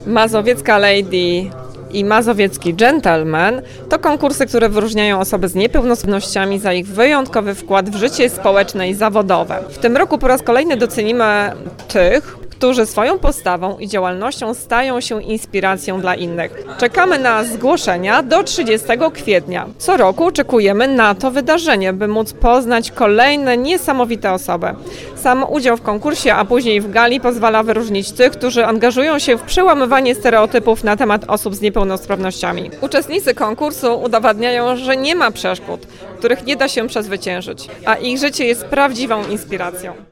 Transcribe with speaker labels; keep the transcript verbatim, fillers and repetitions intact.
Speaker 1: Mazowiecka Lady i Mazowiecki Gentleman to konkursy, które wyróżniają osoby z niepełnosprawnościami za ich wyjątkowy wkład w życie społeczne i zawodowe. W tym roku po raz kolejny docenimy tych, którzy swoją postawą i działalnością stają się inspiracją dla innych. Czekamy na zgłoszenia do trzydziestego kwietnia. Co roku oczekujemy na to wydarzenie, by móc poznać kolejne niesamowite osoby. Sam udział w konkursie, a później w gali pozwala wyróżnić tych, którzy angażują się w przełamywanie stereotypów na temat osób z niepełnosprawnościami. Uczestnicy konkursu udowadniają, że nie ma przeszkód, których nie da się przezwyciężyć, a ich życie jest prawdziwą inspiracją.